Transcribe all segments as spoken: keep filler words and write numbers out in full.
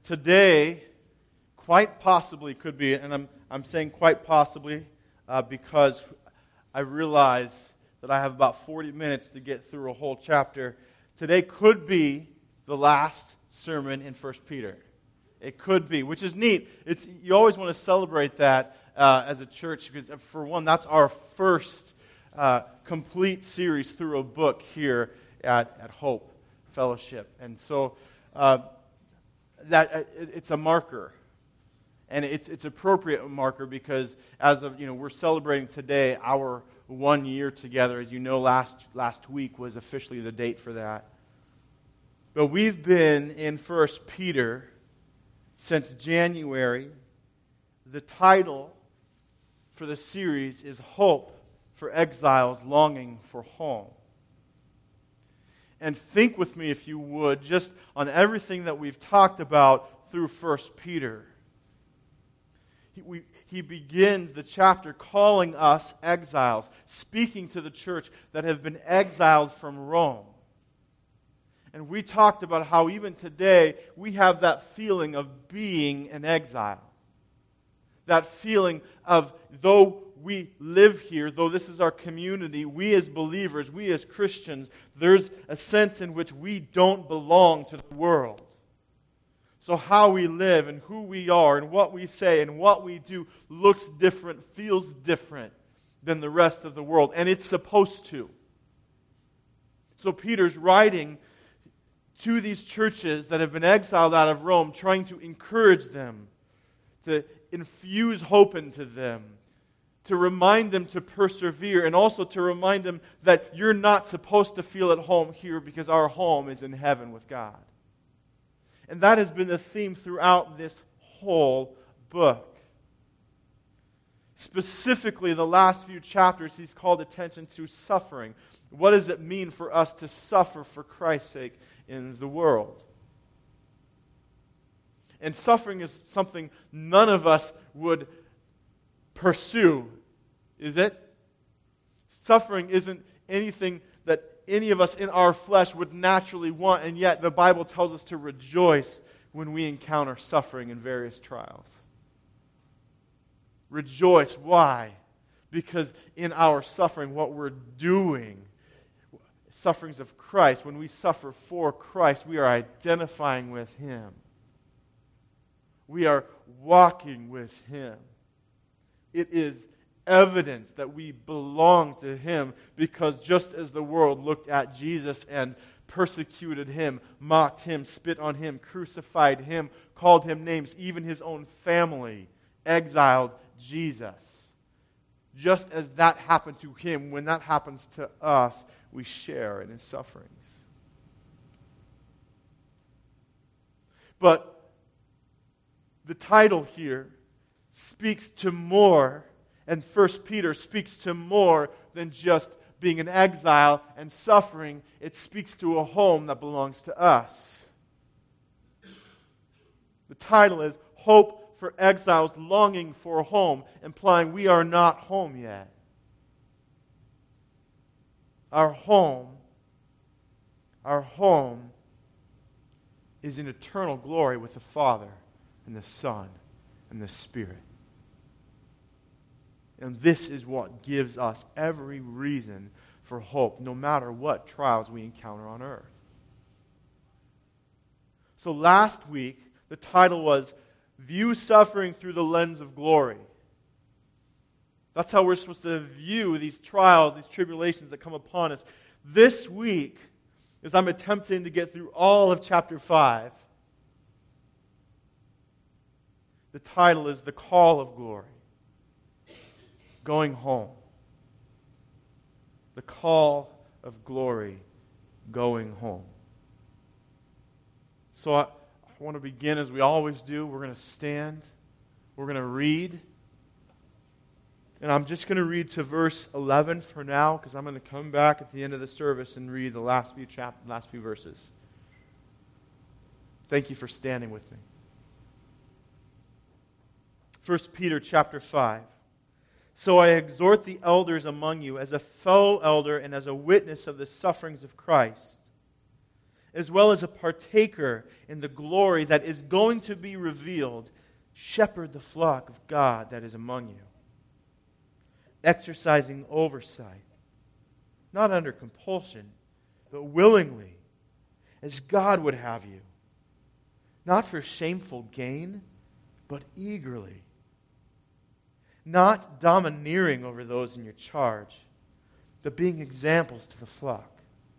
Today, quite possibly could be, and I'm I'm saying quite possibly uh, because I realize that I have about forty minutes to get through a whole chapter. Today could be the last sermon in First Peter. It could be, which is neat. It's you always want to celebrate that uh, as a church because, for one, that's our first uh, complete series through a book here at, at Hope Fellowship, and so. Uh, That it's a marker, and it's it's appropriate marker because as of you know we're celebrating today our one year together. As you know, last last week was officially the date for that. But we've been in First Peter since January. The title for the series is "Hope for Exiles Longing for Home." And think with me, if you would, just on everything that we've talked about through First Peter. He, we, he begins the chapter calling us exiles, speaking to the church that have been exiled from Rome. And we talked about how even today we have that feeling of being an exile. That feeling of, though we live here, though this is our community, we as believers, we as Christians, there's a sense in which we don't belong to the world. So how we live and who we are and what we say and what we do looks different, feels different than the rest of the world. And it's supposed to. So Peter's writing to these churches that have been exiled out of Rome, trying to encourage them, to infuse hope into them, to remind them to persevere, and also to remind them that you're not supposed to feel at home here because our home is in heaven with God. And that has been the theme throughout this whole book. Specifically, the last few chapters, he's called attention to suffering. What does it mean for us to suffer for Christ's sake in the world? And suffering is something none of us would pursue, is it? Suffering isn't anything that any of us in our flesh would naturally want, and yet the Bible tells us to rejoice when we encounter suffering in various trials. Rejoice. Why? Because in our suffering, what we're doing, sufferings of Christ, when we suffer for Christ, we are identifying with Him. We are walking with Him. It is evidence that we belong to Him because just as the world looked at Jesus and persecuted Him, mocked Him, spit on Him, crucified Him, called Him names, even His own family exiled Jesus. Just as that happened to Him, when that happens to us, we share in His sufferings. But the title here speaks to more, and First Peter speaks to more than just being an exile and suffering. It speaks to a home that belongs to us. The title is Hope for Exiles Longing for a Home, implying we are not home yet. Our home, our home is in eternal glory with the Father and the Son and the Spirit. And this is what gives us every reason for hope, no matter what trials we encounter on earth. So last week, the title was View Suffering Through the Lens of Glory. That's how we're supposed to view these trials, these tribulations that come upon us. This week, as I'm attempting to get through all of chapter five, the title is The Call of Glory. Going home. The call of glory, going home. So I, I want to begin as we always do. We're going to stand. We're going to read. And I'm just going to read to verse eleven for now, because I'm going to come back at the end of the service and read the last few chap- last few verses. Thank you for standing with me. First Peter chapter five. So I exhort the elders among you as a fellow elder and as a witness of the sufferings of Christ, as well as a partaker in the glory that is going to be revealed, shepherd the flock of God that is among you, exercising oversight, not under compulsion, but willingly, as God would have you, not for shameful gain, but eagerly, not domineering over those in your charge, but being examples to the flock.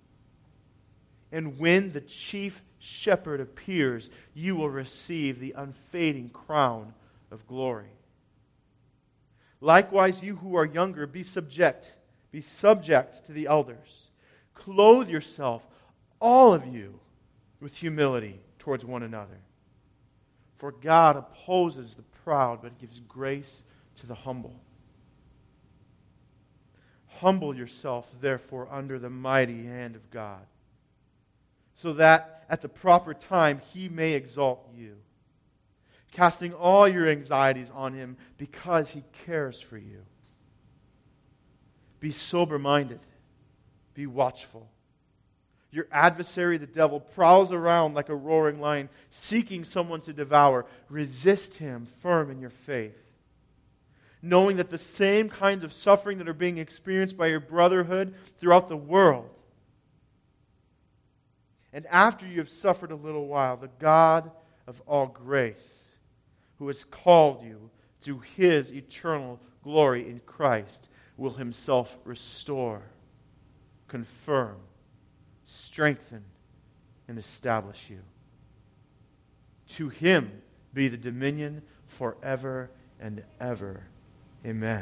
And when the chief shepherd appears, you will receive the unfading crown of glory. Likewise, you who are younger, be subject, be subject to the elders. Clothe yourself, all of you, with humility towards one another. For God opposes the proud, but gives grace to the humble. Humble yourself, therefore, under the mighty hand of God, so that at the proper time He may exalt you, casting all your anxieties on Him because He cares for you. Be sober-minded. Be watchful. Your adversary, the devil, prowls around like a roaring lion, seeking someone to devour. Resist him firm in your faith, knowing that the same kinds of suffering that are being experienced by your brotherhood throughout the world. And after you have suffered a little while, the God of all grace, who has called you to His eternal glory in Christ, will Himself restore, confirm, strengthen, and establish you. To Him be the dominion forever and ever. Amen.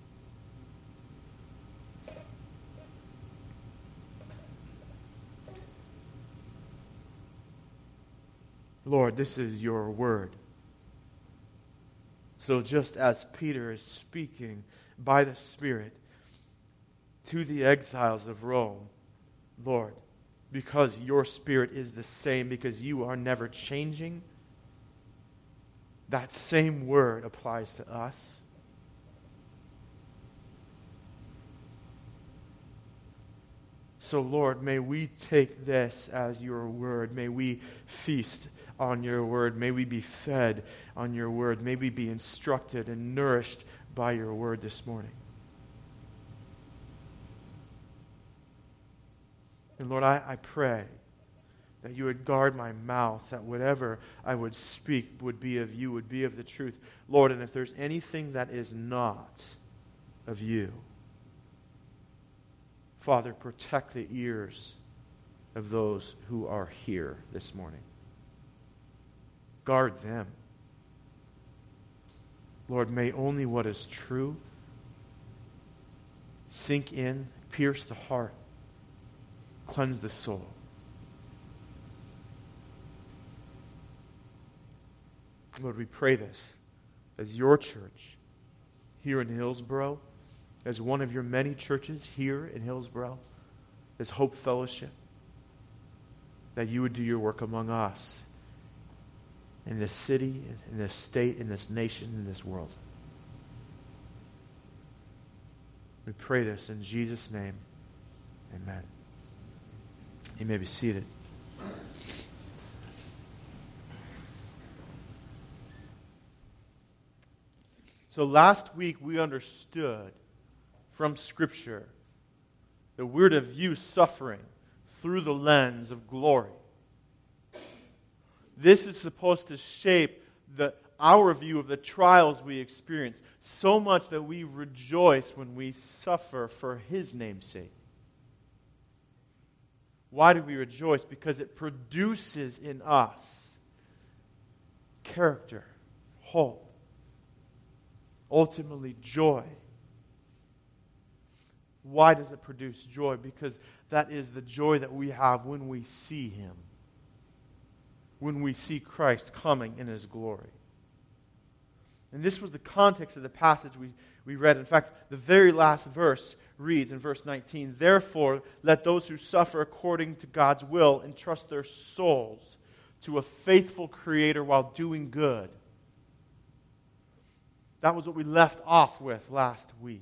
Lord, this is your word. So just as Peter is speaking by the Spirit to the exiles of Rome, Lord, because your Spirit is the same, because you are never changing, that same word applies to us. So, Lord, may we take this as your word. May we feast on your word. May we be fed on your word. May we be instructed and nourished by your word this morning. And Lord, I, I pray that you would guard my mouth, that whatever I would speak would be of you, would be of the truth. Lord, and if there's anything that is not of you, Father, protect the ears of those who are here this morning. Guard them. Lord, may only what is true sink in, pierce the heart, cleanse the soul. Lord, we pray this as your church here in Hillsboro, as one of your many churches here in Hillsboro, as Hope Fellowship, that you would do your work among us in this city, in this state, in this nation, in this world. We pray this in Jesus' name. Amen. You may be seated. So last week we understood from Scripture that we're to view suffering through the lens of glory. This is supposed to shape the, our view of the trials we experience, so much that we rejoice when we suffer for His name's sake. Why do we rejoice? Because it produces in us character, hope, ultimately joy. Why does it produce joy? Because that is the joy that we have when we see Him, when we see Christ coming in His glory. And this was the context of the passage we, we read. In fact, the very last verse reads in verse nineteen, "Therefore, let those who suffer according to God's will entrust their souls to a faithful Creator while doing good." That was what we left off with last week.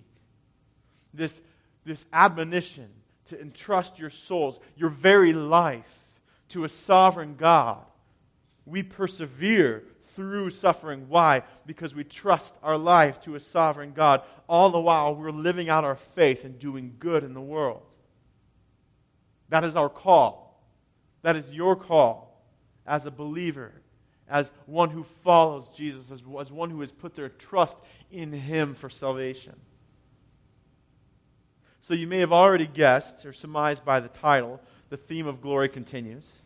This, this admonition to entrust your souls, your very life, to a sovereign God. We persevere through suffering. Why? Because we trust our life to a sovereign God. All the while, we're living out our faith and doing good in the world. That is our call. That is your call as a believer, as one who follows Jesus, as, as one who has put their trust in Him for salvation. So you may have already guessed or surmised by the title, the theme of glory continues.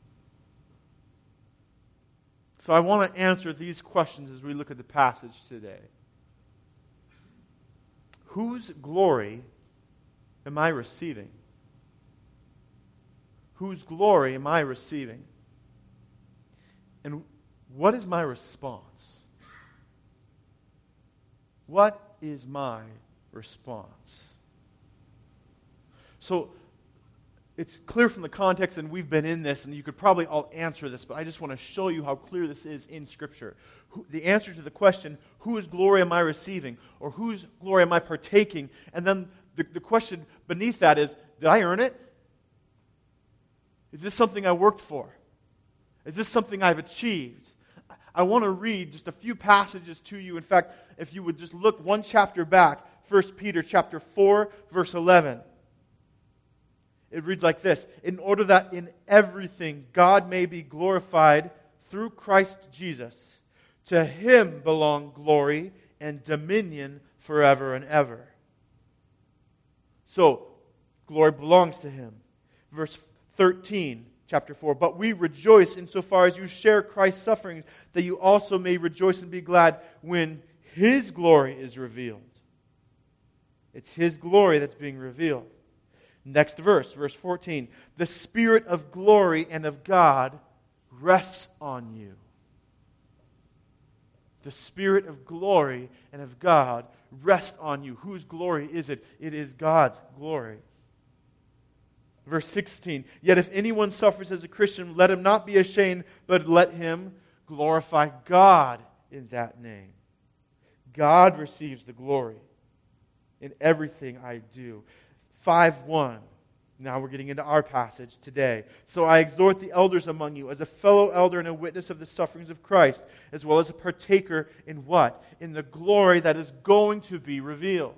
So I want to answer these questions as we look at the passage today. Whose glory am I receiving? Whose glory am I receiving? And what is my response? What is my response? So, it's clear from the context, and we've been in this, and you could probably all answer this, but I just want to show you how clear this is in Scripture. Who, the answer to the question, whose glory am I receiving? Or whose glory am I partaking? And then the, the question beneath that is, did I earn it? Is this something I worked for? Is this something I've achieved? I want to read just a few passages to you. In fact, if you would just look one chapter back, First Peter chapter four, verse eleven. It reads like this: in order that in everything God may be glorified through Christ Jesus. To Him belong glory and dominion forever and ever. So, glory belongs to Him. Verse thirteen, chapter four. But we rejoice insofar as you share Christ's sufferings, that you also may rejoice and be glad when His glory is revealed. It's His glory that's being revealed. Next verse, verse fourteen. The Spirit of glory and of God rests on you. The Spirit of glory and of God rests on you. Whose glory is it? It is God's glory. Verse sixteen. Yet if anyone suffers as a Christian, let him not be ashamed, but let him glorify God in that name. God receives the glory in everything I do. five one. Now we're getting into our passage today. So I exhort the elders among you, as a fellow elder and a witness of the sufferings of Christ, as well as a partaker in what? In the glory that is going to be revealed.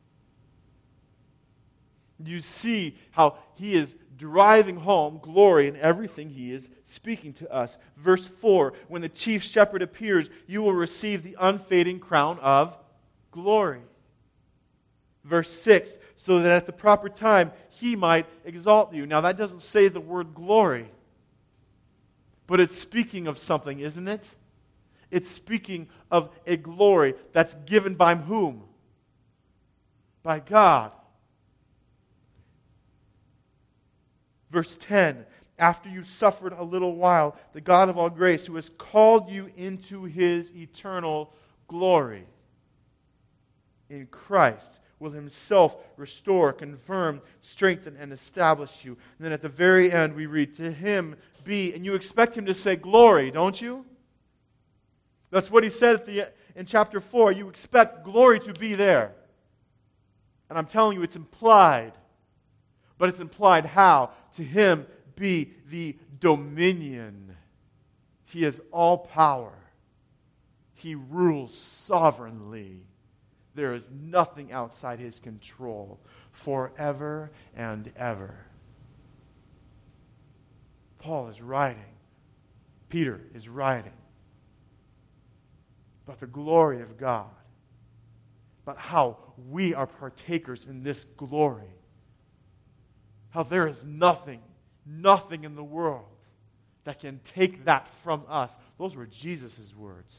You see how he is driving home glory in everything he is speaking to us. Verse four, when the chief shepherd appears, you will receive the unfading crown of glory. Verse six, so that at the proper time he might exalt you. Now that doesn't say the word glory, but it's speaking of something, isn't it? It's speaking of a glory that's given by whom? By God. Verse ten, after you've suffered a little while, the God of all grace, who has called you into His eternal glory in Christ, will Himself restore, confirm, strengthen, and establish you. And then at the very end we read, to Him be, and you expect Him to say glory, don't you? That's what He said at the in chapter four. You expect glory to be there. And I'm telling you, it's implied. But it's implied how? To Him be the dominion. He has all power. He rules sovereignly. There is nothing outside His control forever and ever. Paul is writing. Peter is writing about the glory of God. About how we are partakers in this glory. How there is nothing, nothing in the world that can take that from us. Those were Jesus' words.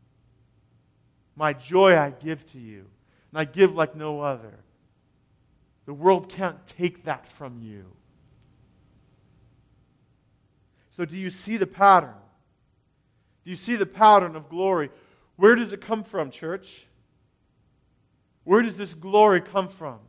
My joy I give to you, and I give like no other. The world can't take that from you. So do you see the pattern? Do you see the pattern of glory? Where does it come from, church? Where does this glory come from?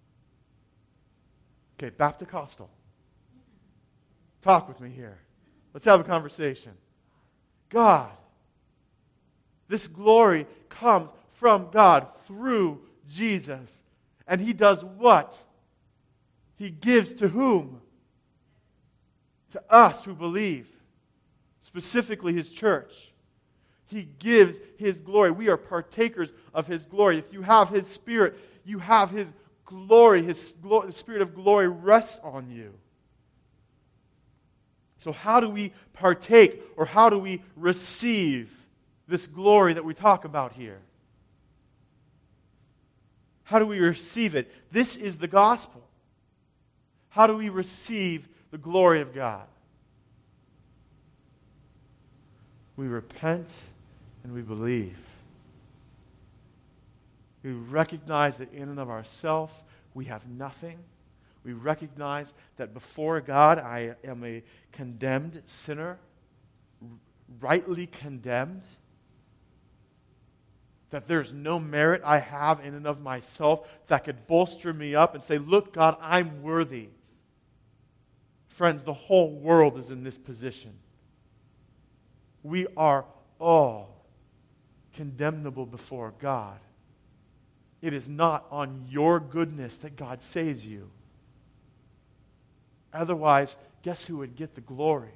Okay, Baptist-costal. Talk with me here. Let's have a conversation. God. This glory comes from God through Jesus. And He does what? He gives to whom? to us who believe, specifically His church. He gives His glory. We are partakers of His glory. If you have His Spirit, you have His glory. His glory, the Spirit of glory rests on you. So how do we partake, or how do we receive this glory that we talk about here? How do we receive it? This is the gospel. How do we receive the glory of God? We repent and we believe. We recognize that in and of ourselves we have nothing. We recognize that before God I am a condemned sinner, rightly condemned. That there's no merit I have in and of myself that could bolster me up and say, look, God, I'm worthy. Friends, the whole world is in this position. We are all condemnable before God. It is not on your goodness that God saves you. Otherwise, guess who would get the glory?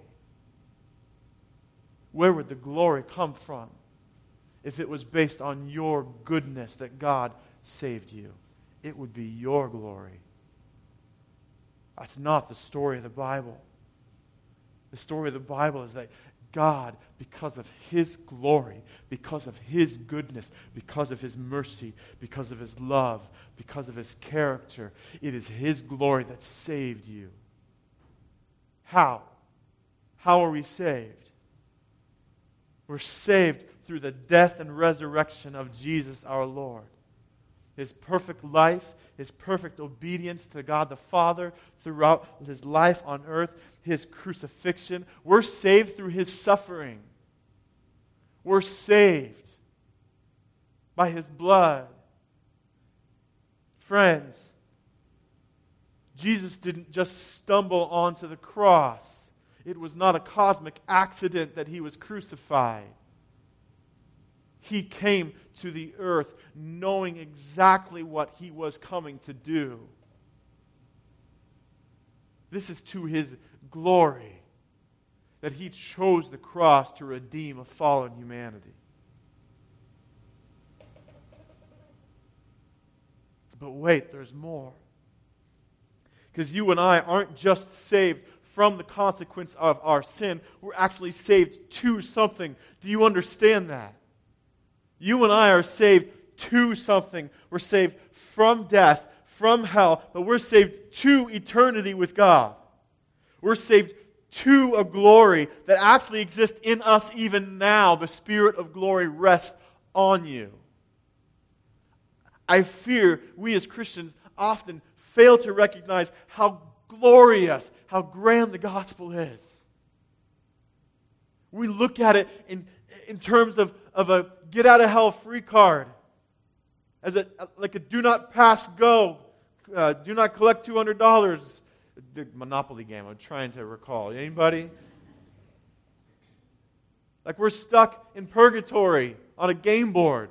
Where would the glory come from if it was based on your goodness that God saved you? It would be your glory. That's not the story of the Bible. The story of the Bible is that God, because of His glory, because of His goodness, because of His mercy, because of His love, because of His character, it is His glory that saved you. How? How are we saved? We're saved through the death and resurrection of Jesus our Lord. His perfect life, His perfect obedience to God the Father throughout His life on earth, His crucifixion. We're saved through His suffering. We're saved by His blood. Friends, Jesus didn't just stumble onto the cross. It was not a cosmic accident that He was crucified. He came to the earth knowing exactly what He was coming to do. This is to His glory that He chose the cross to redeem a fallen humanity. But wait, there's more. Because you and I aren't just saved from the consequence of our sin. We're actually saved to something. Do you understand that? You and I are saved to something. We're saved from death, from hell, but we're saved to eternity with God. We're saved to a glory that actually exists in us even now. The Spirit of glory rests on you. I fear we as Christians often fail to recognize how glorious, how grand the gospel is. We look at it in, in terms of, of a get out of hell free card, as a like a do not pass go, uh, do not collect two hundred dollars. The Monopoly game I'm trying to recall. Anybody? Like we're stuck in purgatory on a game board.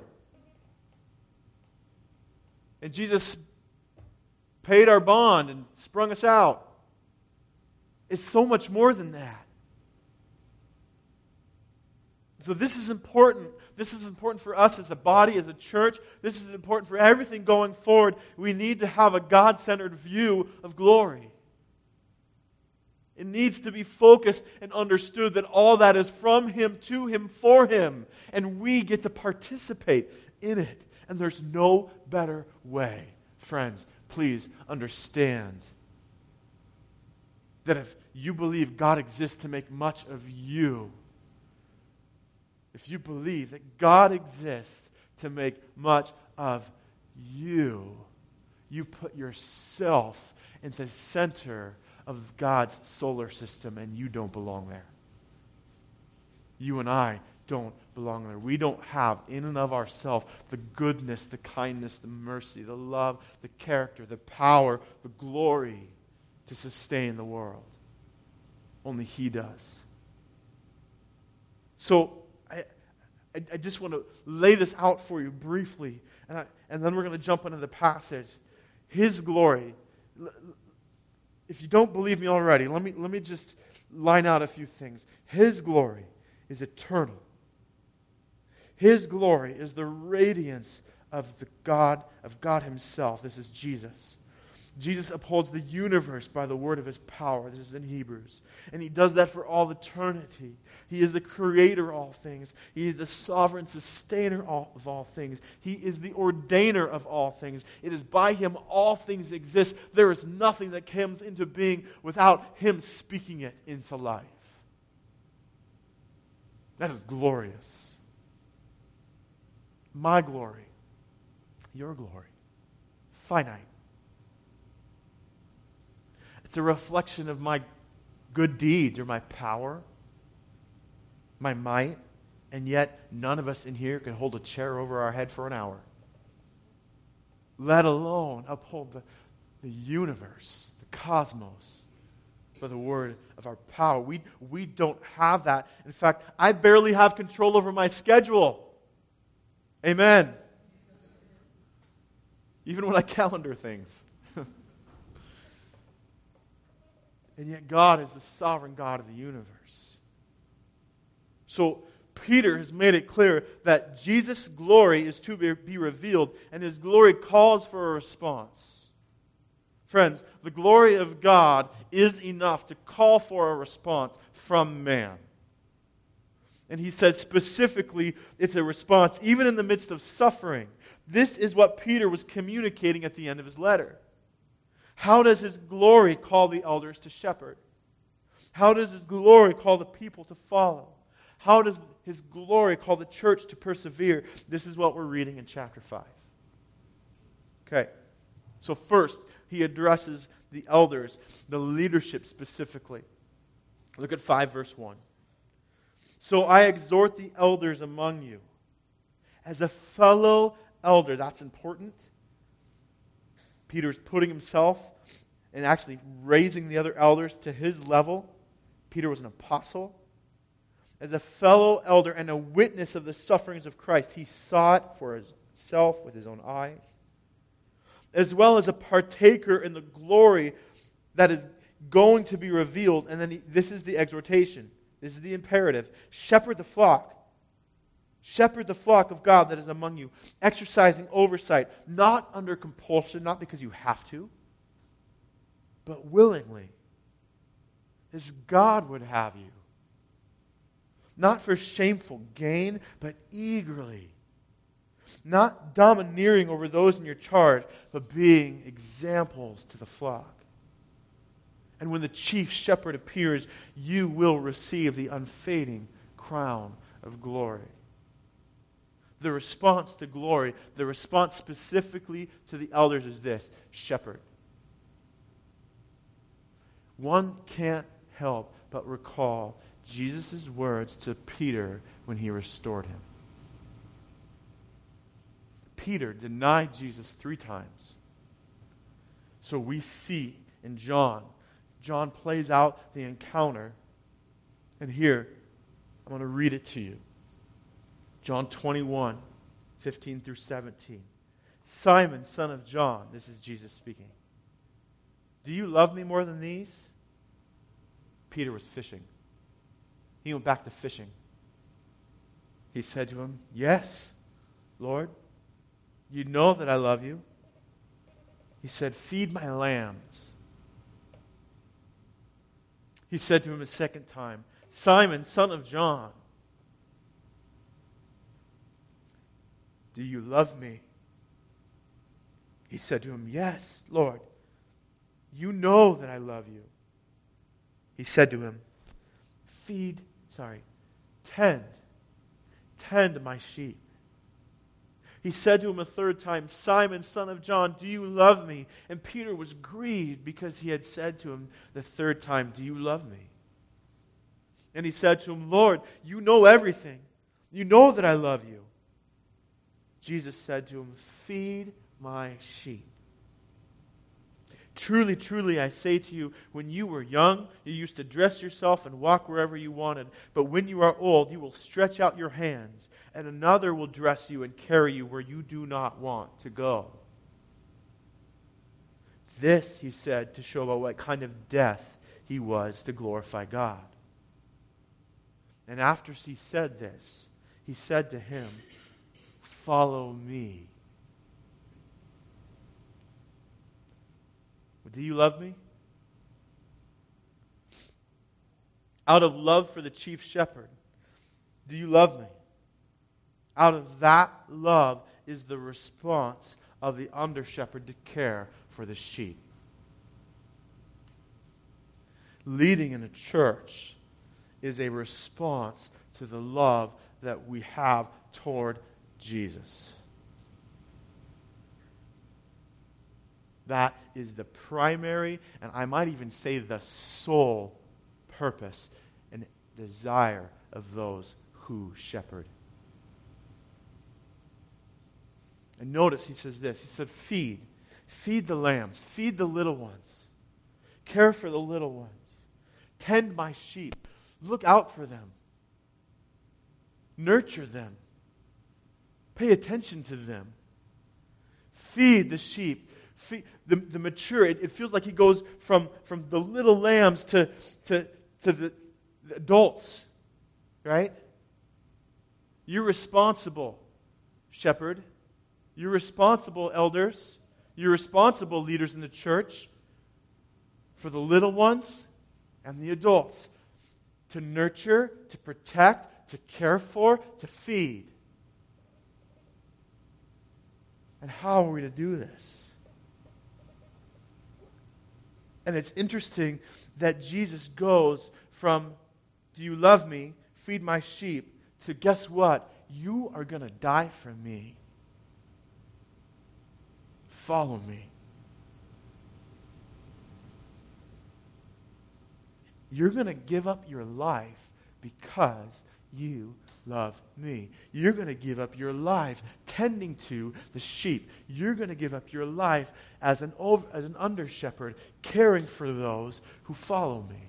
And Jesus paid our bond and sprung us out. It's so much more than that. So this is important. This is important for us as a body, as a church. This is important for everything going forward. We need to have a God-centered view of glory. It needs to be focused and understood that all that is from Him, to Him, for Him. And we get to participate in it. And there's no better way. Friends, please understand that if you believe God exists to make much of you, if you believe that God exists to make much of you, you put yourself in the center of God's solar system, and you don't belong there. You and I don't belong there. We don't have in and of ourselves the goodness, the kindness, the mercy, the love, the character, the power, the glory to sustain the world. Only He does. So I, I, I just want to lay this out for you briefly, and, I, and then we're going to jump into the passage. His glory. If you don't believe me already, let me let me just line out a few things. His glory is eternal. His glory is the radiance of the God, of God Himself. This is Jesus. Jesus upholds the universe by the word of His power. This is in Hebrews. And He does that for all eternity. He is the creator of all things. He is the sovereign sustainer of all things. He is the ordainer of all things. It is by Him all things exist. There is nothing that comes into being without Him speaking it into life. That is glorious. My glory, your glory, finite. It's a reflection of my good deeds or my power, my might, and yet none of us in here can hold a chair over our head for an hour, let alone uphold the, the universe, the cosmos, by the word of our power. We, we don't have that. In fact, I barely have control over my schedule. Amen. Even when I calendar things. And yet God is the sovereign God of the universe. So Peter has made it clear that Jesus' glory is to be revealed, and His glory calls for a response. Friends, the glory of God is enough to call for a response from man. And he says specifically it's a response even in the midst of suffering. This is what Peter was communicating at the end of his letter. How does His glory call the elders to shepherd? How does His glory call the people to follow? How does His glory call the church to persevere? This is what we're reading in chapter five. Okay, so first, he addresses the elders, the leadership specifically. Look at five verse one. So I exhort the elders among you, as a fellow elder. That's important. Peter's putting himself and actually raising the other elders to his level. Peter was an apostle. As a fellow elder and a witness of the sufferings of Christ, he saw it for himself with his own eyes, as well as a partaker in the glory that is going to be revealed. And then he, this is the exhortation. This is the imperative. Shepherd the flock. Shepherd the flock of God that is among you, exercising oversight, not under compulsion, not because you have to, but willingly, as God would have you. Not for shameful gain, but eagerly. Not domineering over those in your charge, but being examples to the flock. And when the chief shepherd appears, you will receive the unfading crown of glory. The response to glory, the response specifically to the elders is this: shepherd. One can't help but recall Jesus' words to Peter when He restored him. Peter denied Jesus three times. So we see in John, John plays out the encounter. And here, I'm going to read it to you. John twenty-one, fifteen through seventeen. Simon, son of John, this is Jesus speaking. Do you love me more than these? Peter was fishing. He went back to fishing. He said to him, yes, Lord, you know that I love you. He said, feed my lambs. He said to him a second time, Simon, son of John, do you love me? He said to him, yes, Lord, you know that I love you. He said to him, feed, sorry, tend, tend my sheep. He said to him a third time, Simon, son of John, do you love me? And Peter was grieved because he had said to him the third time, do you love me? And he said to him, Lord, you know everything. You know that I love you. Jesus said to him, feed my sheep. Truly, truly, I say to you, when you were young, you used to dress yourself and walk wherever you wanted. But when you are old, you will stretch out your hands, and another will dress you and carry you where you do not want to go. This, he said, to show about what kind of death he was to glorify God. And after he said this, he said to him, "Follow me." Do you love me? Out of love for the chief shepherd, do you love me? Out of that love is the response of the under shepherd to care for the sheep. Leading in a church is a response to the love that we have toward Jesus. That is the primary, and I might even say the sole purpose and desire of those who shepherd. And notice he says this. He said, feed. Feed the lambs. Feed the little ones. Care for the little ones. Tend my sheep. Look out for them. Nurture them. Pay attention to them. Feed the sheep. Feed the, the mature. It, it feels like he goes from, from the little lambs to, to, to the, the adults. Right? You're responsible, shepherd. You're responsible, elders. You're responsible, leaders in the church, for the little ones and the adults. To nurture, to protect, to care for, to feed. And how are we to do this? And it's interesting that Jesus goes from, do you love me? Feed my sheep. To guess what? You are going to die for me. Follow me. You're going to give up your life because you love me. You're going to give up your life tending to the sheep. You're going to give up your life as an over, as an under shepherd, caring for those who follow me.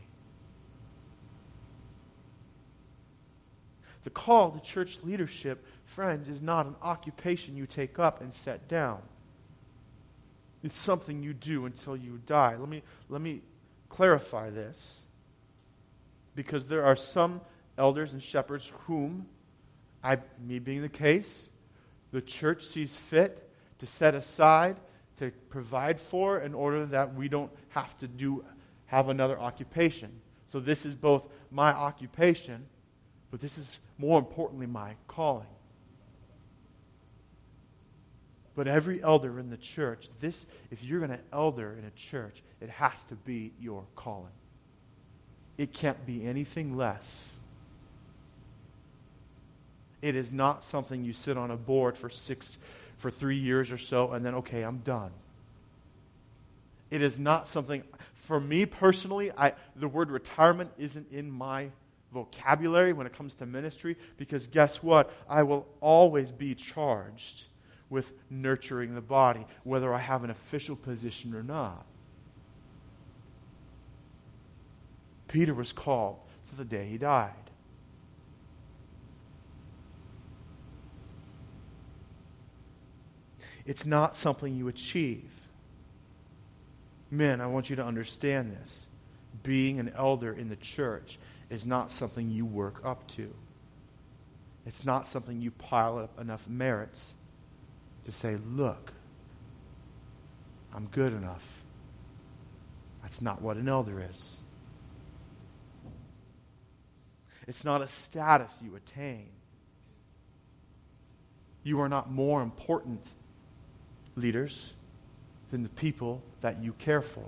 The call to church leadership, friends, is not an occupation you take up and set down. It's something you do until you die. Let me, let me clarify this. Because there are some elders and shepherds whom, I, me being the case, the church sees fit to set aside, to provide for, in order that we don't have to do have another occupation. So this is both my occupation, but this is more importantly my calling. But every elder in the church, this, if you're going to elder in a church, it has to be your calling. It can't be anything less. It is not something you sit on a board for six, for three years or so, and then, okay, I'm done. It is not something, for me personally, I, the word retirement isn't in my vocabulary when it comes to ministry, because guess what? I will always be charged with nurturing the body, whether I have an official position or not. Peter was called to the day he died. It's not something you achieve. Men, I want you to understand this. Being an elder in the church is not something you work up to. It's not something you pile up enough merits to say, look, I'm good enough. That's not what an elder is. It's not a status you attain. You are not more important, leaders, than the people that you care for.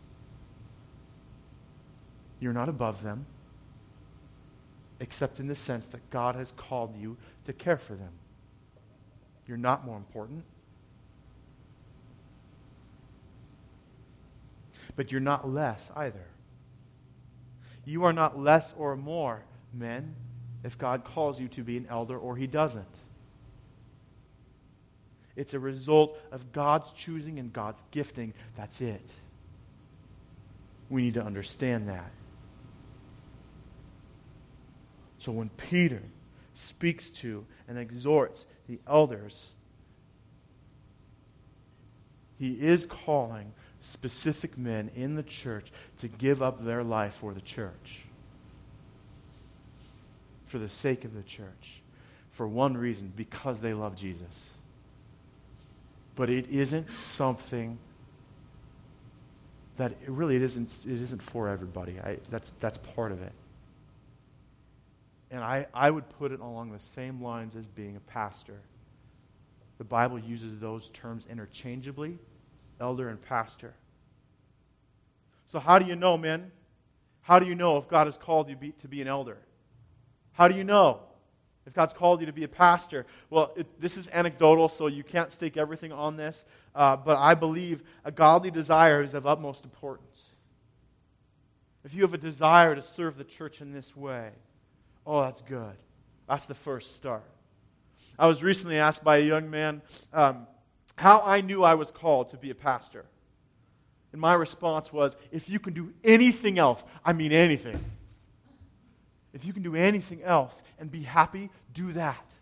You're not above them, except in the sense that God has called you to care for them. You're not more important. But you're not less either. You are not less or more, men, if God calls you to be an elder or he doesn't. It's a result of God's choosing and God's gifting. That's it. We need to understand that. So when Peter speaks to and exhorts the elders, he is calling specific men in the church to give up their life for the church, for the sake of the church, for one reason, because they love Jesus. But it isn't something that it really it isn't it isn't for everybody. I, that's that's part of it. And I, I would put it along the same lines as being a pastor. The Bible uses those terms interchangeably, elder and pastor. So how do you know, men? How do you know if God has called you be, to be an elder? How do you know if God's called you to be a pastor? Well, it, this is anecdotal, so you can't stake everything on this, uh, but I believe a godly desire is of utmost importance. If you have a desire to serve the church in this way, oh, that's good. That's the first start. I was recently asked by a young man um, how I knew I was called to be a pastor. And my response was, if you can do anything else, I mean anything. If you can do anything else and be happy, do that.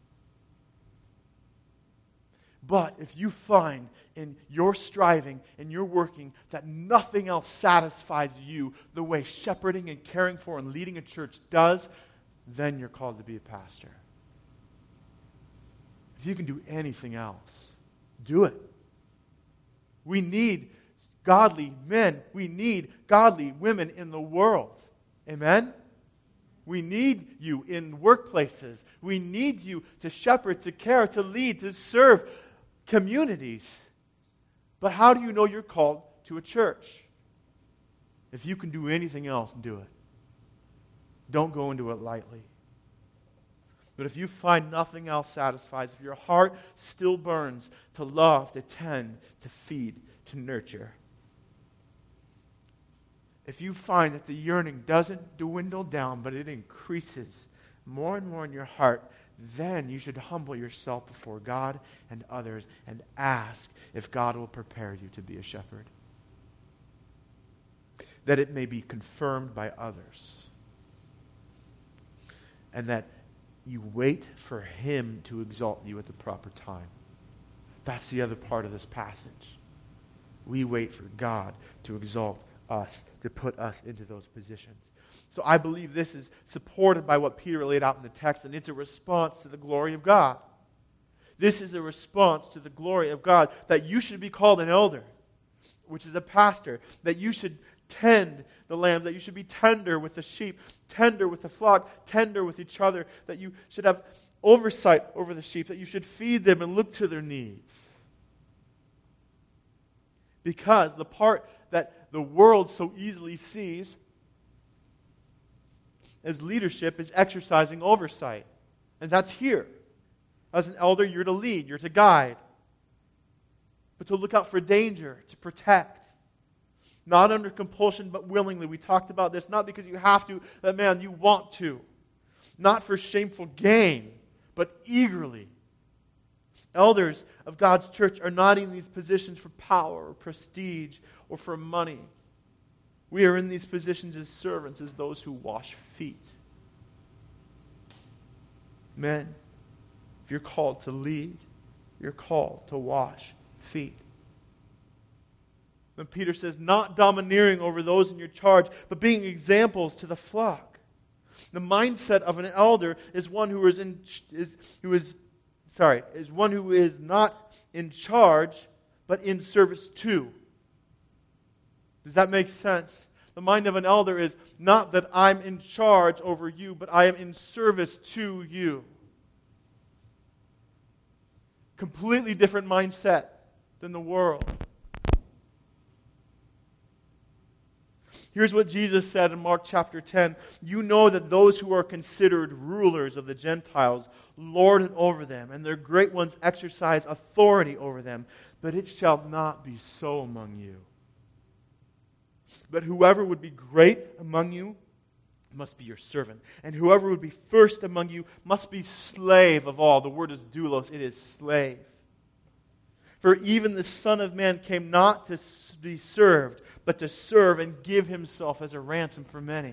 But if you find in your striving and your working that nothing else satisfies you the way shepherding and caring for and leading a church does, then you're called to be a pastor. If you can do anything else, do it. We need godly men. We need godly women in the world. Amen? We need you in workplaces. We need you to shepherd, to care, to lead, to serve communities. But how do you know you're called to a church? If you can do anything else, do it. Don't go into it lightly. But if you find nothing else satisfies, if your heart still burns to love, to tend, to feed, to nurture, if you find that the yearning doesn't dwindle down, but it increases more and more in your heart, then you should humble yourself before God and others and ask if God will prepare you to be a shepherd, that it may be confirmed by others, and that you wait for Him to exalt you at the proper time. That's the other part of this passage. We wait for God to exalt us, to put us into those positions. So I believe this is supported by what Peter laid out in the text, and it's a response to the glory of God. This is a response to the glory of God, that you should be called an elder, which is a pastor, that you should tend the lambs, that you should be tender with the sheep, tender with the flock, tender with each other, that you should have oversight over the sheep, that you should feed them and look to their needs. Because the part that the world so easily sees as leadership is exercising oversight. And that's here. As an elder, you're to lead, you're to guide, but to look out for danger, to protect. Not under compulsion, but willingly. We talked about this, not because you have to, but man, you want to. Not for shameful gain, but eagerly. Elders of God's church are not in these positions for power or prestige or for money. We are in these positions as servants, as those who wash feet. Men, if you're called to lead, you're called to wash feet. Then Peter says, not domineering over those in your charge, but being examples to the flock. The mindset of an elder is one who is in is who is sorry, is one who is not in charge, but in service to. Does that make sense? The mind of an elder is not that I'm in charge over you, but I am in service to you. Completely different mindset than the world. Here's what Jesus said in Mark chapter ten. You know that those who are considered rulers of the Gentiles lord it over them, and their great ones exercise authority over them. But it shall not be so among you. But whoever would be great among you must be your servant. And whoever would be first among you must be slave of all. The word is doulos. It is slave. For even the Son of Man came not to be served, but to serve and give himself as a ransom for many.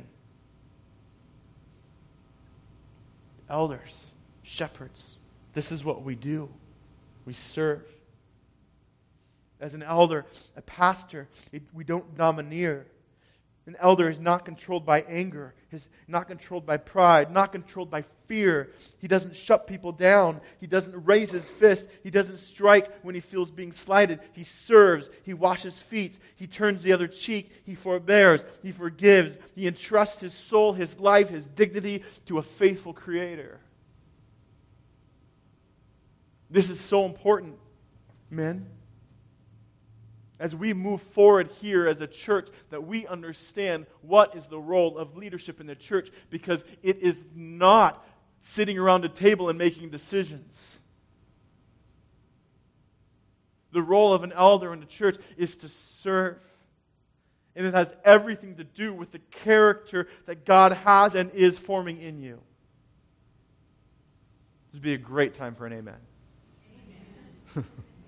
Elders, shepherds, this is what we do. We serve. As an elder, a pastor, it, we don't domineer. An elder is not controlled by anger, is not controlled by pride, not controlled by fear. He doesn't shut people down. He doesn't raise his fist. He doesn't strike when he feels being slighted. He serves. He washes feet. He turns the other cheek. He forbears. He forgives. He entrusts his soul, his life, his dignity to a faithful Creator. This is so important, men. As we move forward here as a church, that we understand what is the role of leadership in the church, because it is not sitting around a table and making decisions. The role of an elder in the church is to serve. And it has everything to do with the character that God has and is forming in you. This would be a great time for an amen. Amen.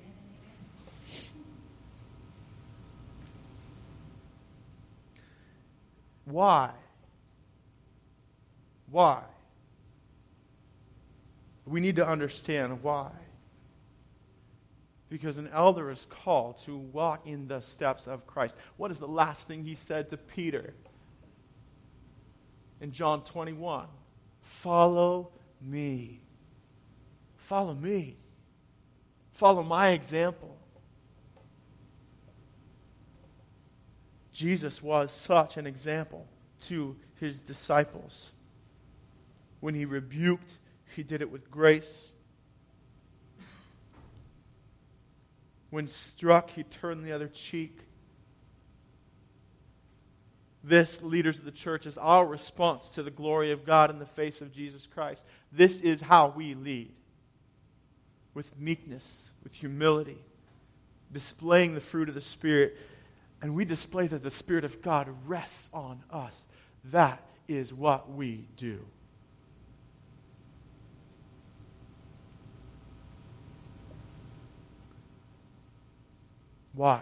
Why? Why? We need to understand why. Because an elder is called to walk in the steps of Christ. What is the last thing he said to Peter in John twenty-one? Follow me. Follow me. Follow my example. Jesus was such an example to his disciples. When he rebuked, he did it with grace. When struck, he turned the other cheek. This, leaders of the church, is our response to the glory of God in the face of Jesus Christ. This is how we lead. With meekness, with humility, displaying the fruit of the Spirit. And we display that the Spirit of God rests on us. That is what we do. Why?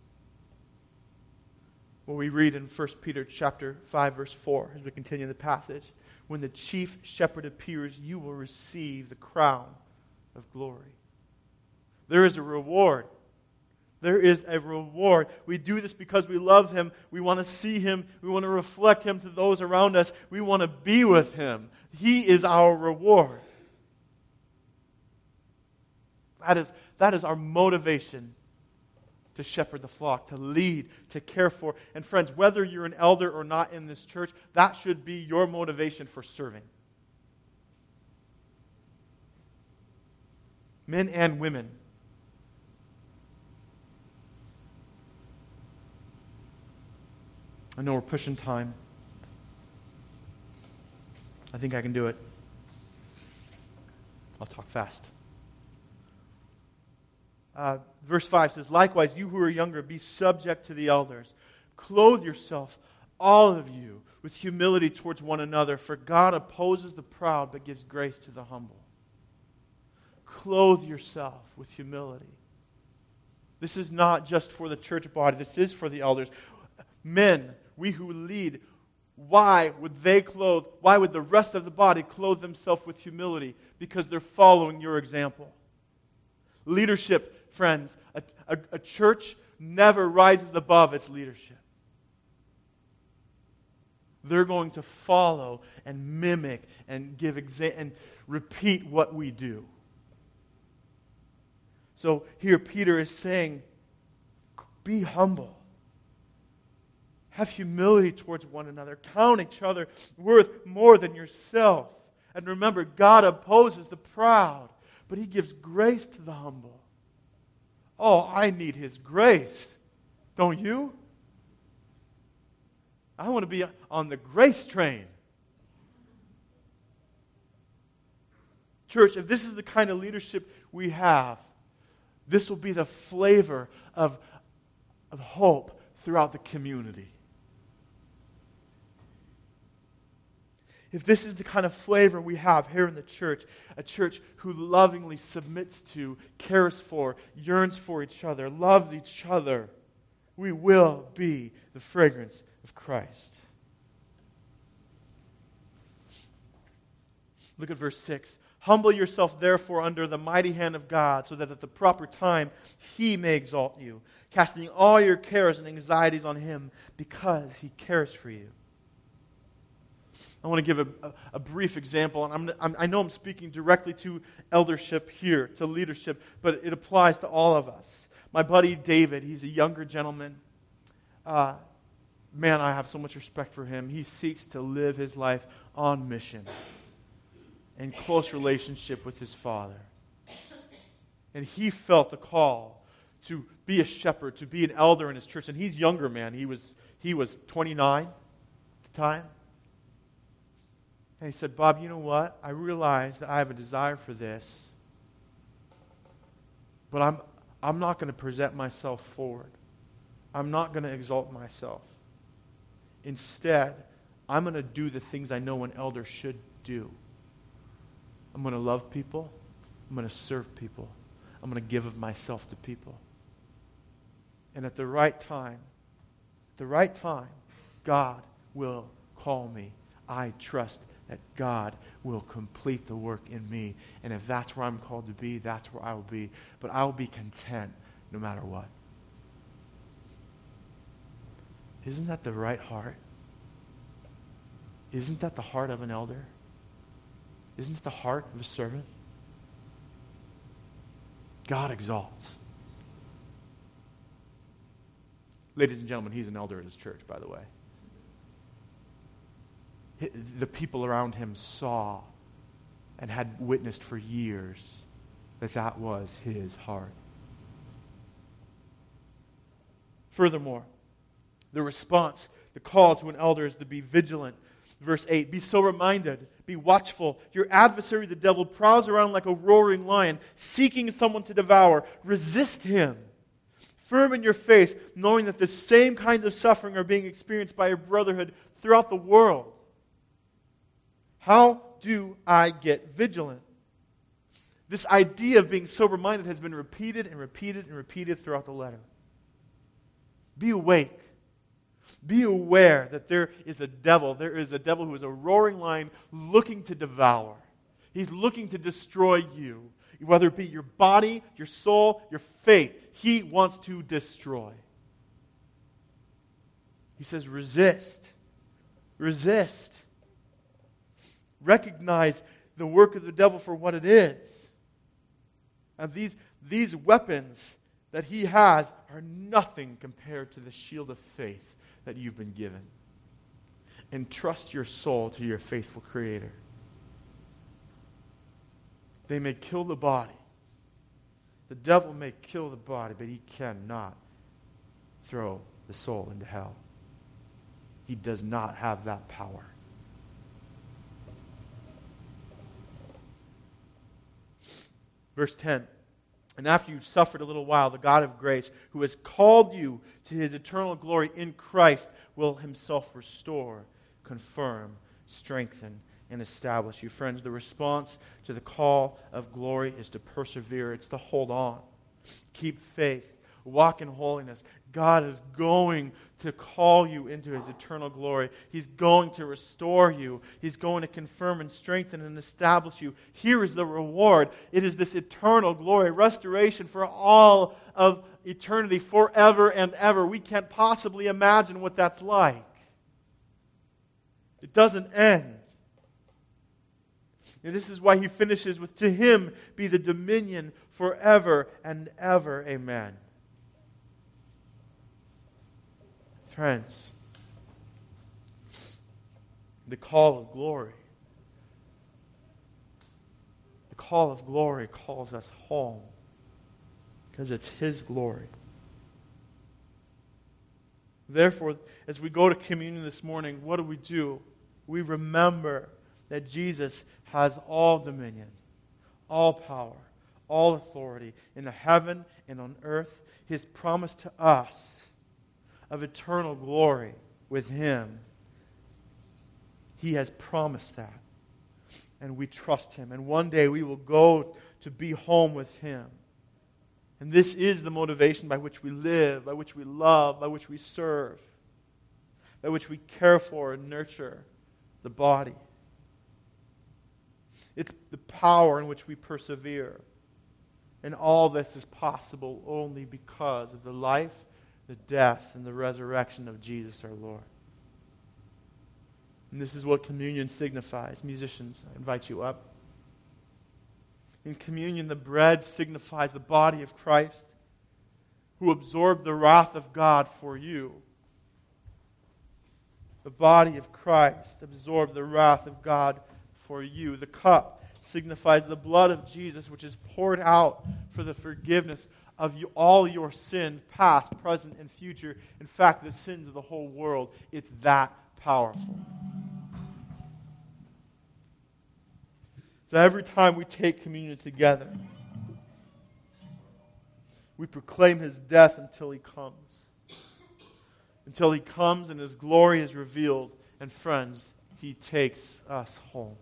Well, we read in First Peter chapter five, verse four, as we continue the passage, when the chief shepherd appears, you will receive the crown of glory. There is a reward. There is a reward. We do this because we love Him. We want to see Him. We want to reflect Him to those around us. We want to be with Him. He is our reward. That is, that is our motivation to shepherd the flock, to lead, to care for. And friends, whether you're an elder or not in this church, that should be your motivation for serving. Men and women. I know we're pushing time. I think I can do it. I'll talk fast. Uh, verse five says, likewise, you who are younger, be subject to the elders. Clothe yourself, all of you, with humility towards one another, for God opposes the proud, but gives grace to the humble. Clothe yourself with humility. This is not just for the church body. This is for the elders. Men, we who lead, why would they clothe, why would the rest of the body clothe themselves with humility? Because they're following your example. Leadership, friends, a, a, a church never rises above its leadership. They're going to follow and mimic and give exa- and repeat what we do. So here Peter is saying, be humble. Have humility towards one another. Count each other worth more than yourself. And remember, God opposes the proud, but He gives grace to the humble. Oh, I need His grace. Don't you? I want to be on the grace train. Church, if this is the kind of leadership we have, this will be the flavor of, of hope throughout the community. If this is the kind of flavor we have here in the church, a church who lovingly submits to, cares for, yearns for each other, loves each other, we will be the fragrance of Christ. Look at verse six. Humble yourself, therefore, under the mighty hand of God, so that at the proper time He may exalt you, casting all your cares and anxieties on Him, because He cares for you. I want to give a, a, a brief example, and I'm, I'm, I know I'm speaking directly to eldership here, to leadership, but it applies to all of us. My buddy David, he's a younger gentleman. Uh, man, I have so much respect for him. He seeks to live his life on mission, in close relationship with his Father. And he felt the call to be a shepherd, to be an elder in his church. And he's younger, man. He was he was twenty-nine at the time. And he said, Bob, you know what? I realize that I have a desire for this, but I'm I'm not going to present myself forward. I'm not going to exalt myself. Instead, I'm going to do the things I know an elder should do. I'm going to love people. I'm going to serve people. I'm going to give of myself to people. And at the right time, at the right time, God will call me. I trust that God will complete the work in me. And if that's where I'm called to be, that's where I will be. But I will be content no matter what. Isn't that the right heart? Isn't that the heart of an elder? Isn't it the heart of a servant? God exalts. Ladies and gentlemen, he's an elder at his church, by the way. The people around him saw and had witnessed for years that that was his heart. Furthermore, the response, the call to an elder is to be vigilant. Verse eight, be sober-minded, be watchful. Your adversary, the devil, prowls around like a roaring lion, seeking someone to devour. Resist him. Firm in your faith, knowing that the same kinds of suffering are being experienced by your brotherhood throughout the world. How do I get vigilant? This idea of being sober-minded has been repeated and repeated and repeated throughout the letter. Be awake. Be aware that there is a devil. There is a devil who is a roaring lion looking to devour. He's looking to destroy you. Whether it be your body, your soul, your faith. He wants to destroy. He says resist. Resist. Recognize the work of the devil for what it is. And these, these weapons that he has are nothing compared to the shield of faith that you've been given. Entrust your soul to your faithful Creator. They may kill the body. The devil may kill the body, but he cannot throw the soul into hell. He does not have that power. Verse ten. And after you've suffered a little while, the God of grace, who has called you to His eternal glory in Christ, will Himself restore, confirm, strengthen, and establish you. Friends, the response to the call of glory is to persevere. It's to hold on. Keep faith. Walk in holiness. God is going to call you into His eternal glory. He's going to restore you. He's going to confirm and strengthen and establish you. Here is the reward. It is this eternal glory, restoration for all of eternity, forever and ever. We can't possibly imagine what that's like. It doesn't end. And this is why he finishes with, to Him be the dominion forever and ever. Amen. Friends, the call of glory, the call of glory calls us home because it's His glory. Therefore, as we go to communion this morning, what do we do? We remember that Jesus has all dominion, all power, all authority in the heaven and on earth. His promise to us of eternal glory with Him. He has promised that. And we trust Him. And one day we will go to be home with Him. And this is the motivation by which we live, by which we love, by which we serve, by which we care for and nurture the body. It's the power in which we persevere. And all this is possible only because of the life, the death, and the resurrection of Jesus our Lord. And this is what communion signifies. Musicians, I invite you up. In communion, the bread signifies the body of Christ, who absorbed the wrath of God for you. The body of Christ absorbed the wrath of God for you. The cup signifies the blood of Jesus, which is poured out for the forgiveness of you, all your sins, past, present, and future. In fact, the sins of the whole world. It's that powerful. So every time we take communion together, we proclaim His death until He comes. Until He comes and His glory is revealed. And friends, He takes us home.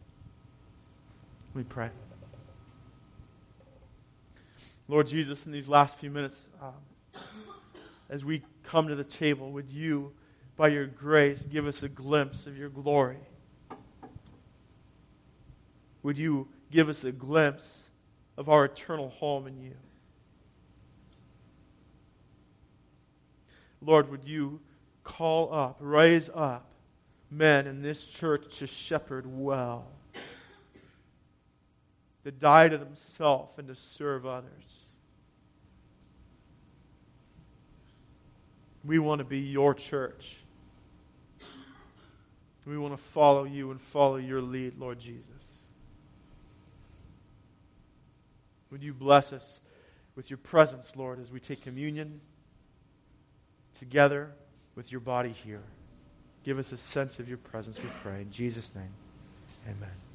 We pray. Lord Jesus, in these last few minutes, um, as we come to the table, would you, by your grace, give us a glimpse of your glory? Would you give us a glimpse of our eternal home in you? Lord, would you call up, raise up men in this church to shepherd well, to die to themselves and to serve others. We want to be your church. We want to follow you and follow your lead, Lord Jesus. Would you bless us with your presence, Lord, as we take communion together with your body here. Give us a sense of your presence, we pray. In Jesus' name, amen.